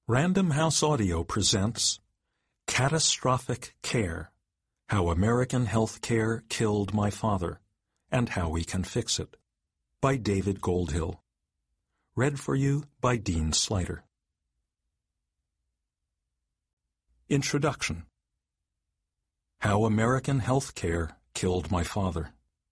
Random House Audio presents Catastrophic Care, How American Health Care Killed My Father, and How We Can Fix It, by David Goldhill. Read for you by Dean Sluyter. Introduction. How American Health Care Killed My Father.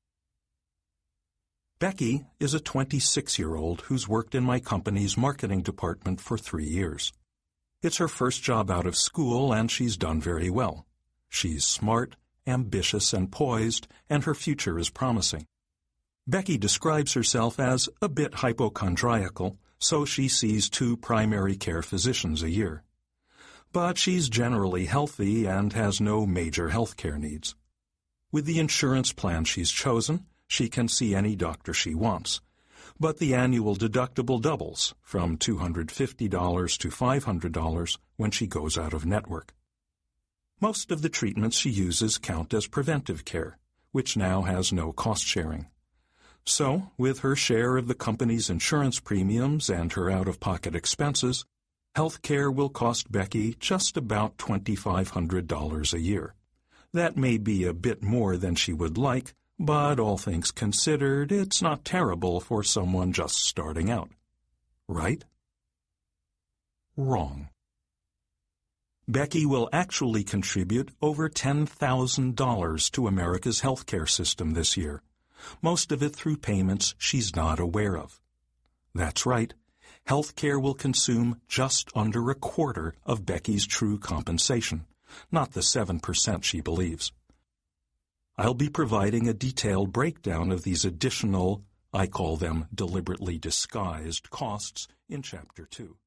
Becky is a 26-year-old who's worked in my company's marketing department for 3 years. It's her first job out of school, and she's done very well. She's smart, ambitious, and poised, and her future is promising. Becky describes herself as a bit hypochondriacal, so she sees 2 primary care physicians a year. But she's generally healthy and has no major health care needs. With the insurance plan she's chosen, she can see any doctor she wants. But the annual deductible doubles from $250 to $500 when she goes out of network. Most of the treatments she uses count as preventive care, which now has no cost sharing. So, with her share of the company's insurance premiums and her out-of-pocket expenses, health care will cost Becky just about $2,500 a year. That may be a bit more than she would like, but all things considered, it's not terrible for someone just starting out. Right? Wrong. Becky will actually contribute over $10,000 to America's healthcare system this year, most of it through payments she's not aware of. That's right. Healthcare will consume just under a quarter of Becky's true compensation, not the 7% she believes. I'll be providing a detailed breakdown of these additional, I call them deliberately disguised, costs in Chapter 2.